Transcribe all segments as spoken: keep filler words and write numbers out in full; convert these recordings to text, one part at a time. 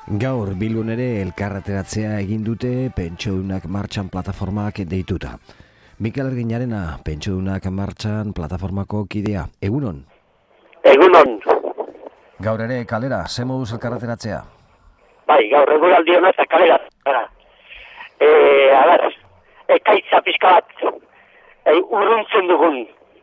Gaur Bilbon ere elkarreteratzea egin dute Pentsiodunak Martxan plataformak deituta. Mikel Arginarena, Pentsiodunak Martxan plataformako kidea. Egunon? Egunon. Gaur ere kalera, ze moduz elkarreteratzea? Bai, gaur eguraldi honaz kalera. E, a ber, ekaitza pixka bat e, urruntzen dugun.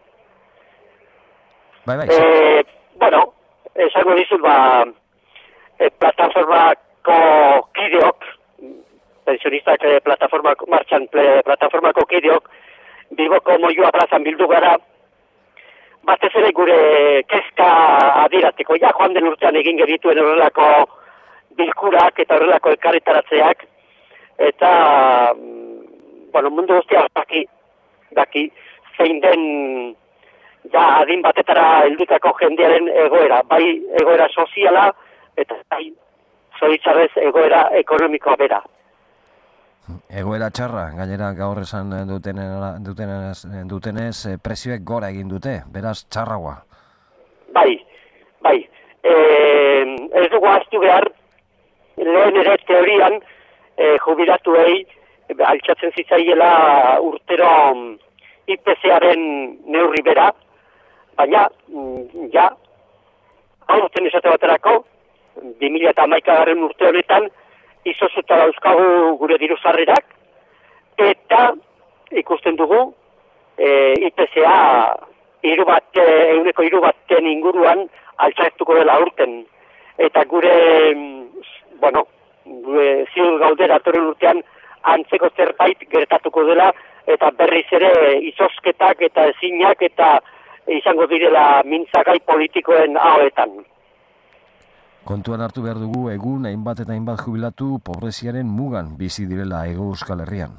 Bai, bai. E, bueno, esango dizut, ba, e, plataformako kideok, pensionistak e, plataformako, martxan ple, plataformako kideok, Bilboko Moyua plazan bildu gara, batez ere gure kezka adirateko. Ja, joan den urtean egin genituen horrelako bilkurak eta horrelako elkarretaratzeak, eta, bueno, mundu guztia daki, daki, zein den ja adin batetara heldutako jendearen egoera, bai egoera soziala, eta bai zoritxarrez egoera ekonomikoa bera. Egoera txarra, gainera gaur esan dutenez, dutenez, dutenez prezioek gora egin dute, beraz txarragoa. Bai, bai. E, ez dugu ahaztu behar, lehen ere teorian e, jubilatuei altxatzen zitzaiela urtero I P C-aren neurri bera, baina, ja, aurten esate baterako, bi mila hamaikagarren urte honetan, izozuta dauzkagu gure diruzarrerak, eta ikusten dugu e, I P C-a hiru bat, ehuneko hiru baten inguruan altxatuko dela urten. Eta gure, bueno, gure ziur gaudera atorren urtean antzeko zerbait gertatuko dela, eta berriz ere izozketak eta ezinak eta izango direla mintzagai politikoen haoetan. Kontuan hartu behar dugu egun hainbat eta hainbat jubilatu pobreziaren mugan bizi direla Hego Euskal Herrian.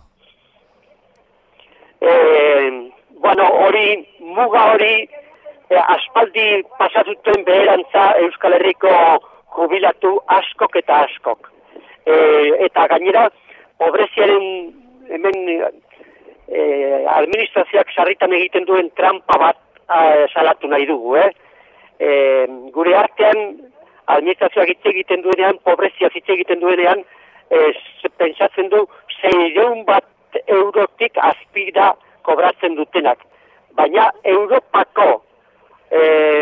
E, bueno, hori, muga hori, e, aspaldi pasatuten beherantza Euskal Herriko jubilatu askok eta askok. E, eta gainera, pobreziaren hemen e, administrazioak sarritan egiten duen trampa bat a, salatu nahi dugu, eh? E, gure artean, administrazioak hitz egiten duenean, pobrezia hitz egiten duenean, e, pentsatzen du seiehun bat eurotik azpira kobratzen dutenak. Baina Europako, e,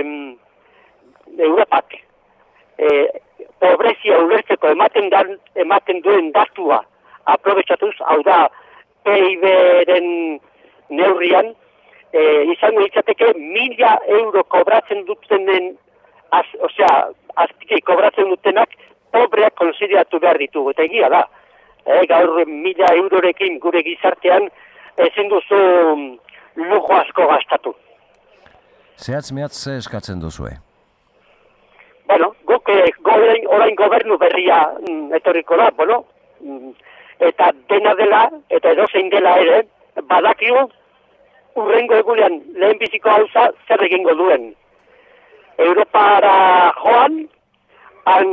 Europak, e, pobrezia ulertzeko ematen, dan, ematen duen datua aprobetxatuz, hau da P I B-ren neurrian, e, izango litzateke mila euro kobratzen dutenen, az, osea, azpiki kobratzen dutenak pobreak konsideratu behar ditugu, eta egia da. E, gaur mila eurorekin gure gizartean ezin duzu lujo asko gastatu. Zehatz mehatz ze eskatzen duzue? Bueno, guk eh, orain, orain gobernu berria mm, etorriko da, bueno, mm, eta dena dela, eta edozein dela ere, badakigu urrengo egunean lehenbiziko gauza zer egingo duen. Europara joan, han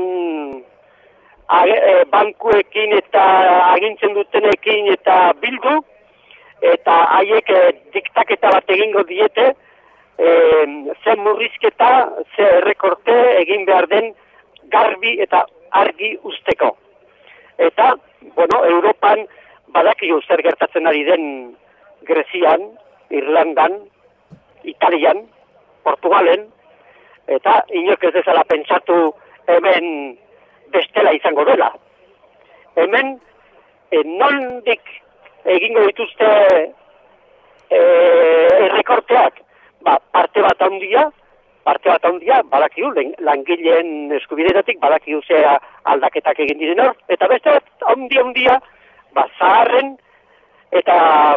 a, e, bankuekin eta agintzen dutenekin eta bildu, eta haiek e, diktaketa bat egingo diete, e, ze murrizketa, ze errekorte egin behar den garbi eta argi usteko. Eta, bueno, Europan badakigu zer gertatzen ari den Grezian, Irlandan, Italian, Portugalen, eta inork ez dezala pentsatu hemen bestela izango dela. Hemen, e, nondik egingo dituzte e, errekorteak, ba, parte bat handia, parte bat handia, badakigu, langileen eskubidetatik, badakigu zea aldaketak egin diren hor, eta beste bat handia handia, ba, zaharren, eta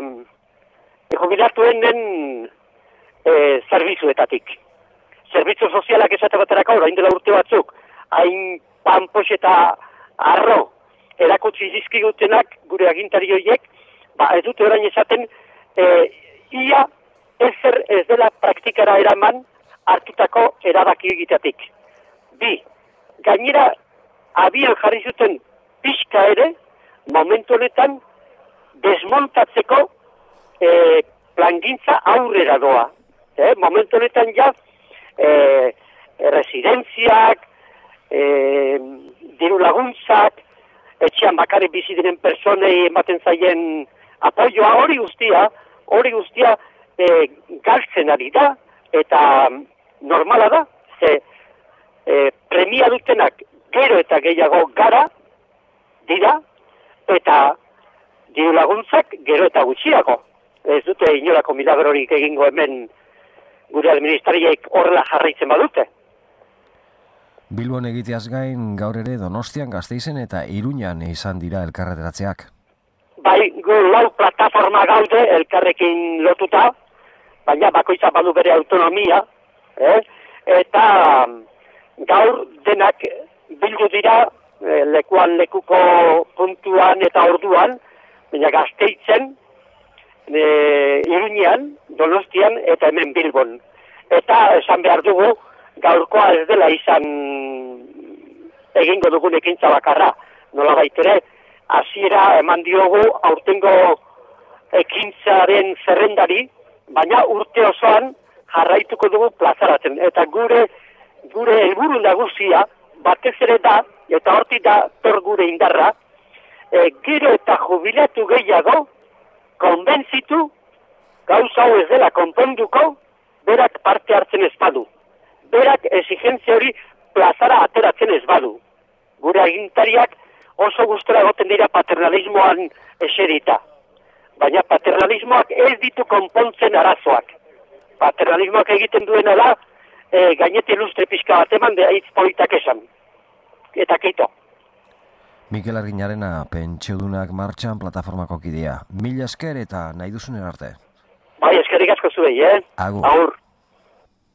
e, jubilatuen den e, zerbitzuetatik. Zerbitzu sozialak esate baterako, orain dela urte batzuk, hain panpox eta arro erakutsi zizkigutenak gure agintari horiek, ba ez dute orain esaten, e, ia ezer ez dela praktikara eraman hartutako erabaki egiteatik. Bi, gainera abian jarri zuten pixka ere, momentu honetan desmontatzeko e, plangintza aurrera doa. E, momentu honetan ja, E, residenziak, e, diru laguntzak, etxean bakarrik bizi diren personei ematen zaien apoioa, hori guztia, hori guztia e, galtzen ari da, eta normala da, ze e, premia dutenak gero eta gehiago gara, dira, eta diru laguntzak gero eta gutxiago. Ez dute inolako milagrorik egingo hemen gure administrariek horrela jarraitzen badute. Bilbon egiteaz gain gaur ere Donostian, Gasteizen eta Iruñan izan dira elkarreteratzeak. Bai, gu lau plataforma gaude elkarrekin lotuta, baina bakoitza badu bere autonomia, eh? Eta gaur denak bildu dira eh, lekuan lekuko puntuan eta orduan, baina Gasteizen, e, Iruñean, Donostian eta hemen Bilbon. Eta esan behar dugu, gaurkoa ez dela izan egingo dugun ekintza bakarra. Nola baitere, hasiera eman diogu aurtengo ekintzaren zerrendari, baina urte osoan jarraituko dugu plazaratzen. Eta gure gure helburu nagusia batez ere da, eta hortik da tor gure indarra, e, gero eta jubilatu gehiago konbentzitu gauza hau ez dela konponduko, berak parte hartzen ez badu. Berak exigentzia hori plazara ateratzen ez badu. Gure agintariak oso gustora egoten dira paternalismoan eserita. Baina paternalismoak ez ditu konpontzen arazoak. Paternalismoak egiten duena da, e, gainete ilustre pixka bat eman da hitz politak esan. Eta keito. Mikel Arginarena, Pentsiodunak Martxan plataformako kidea. Mila esker eta nahi duzunen arte. Bai, eskerrik asko zuei, eh? Agur. Agur.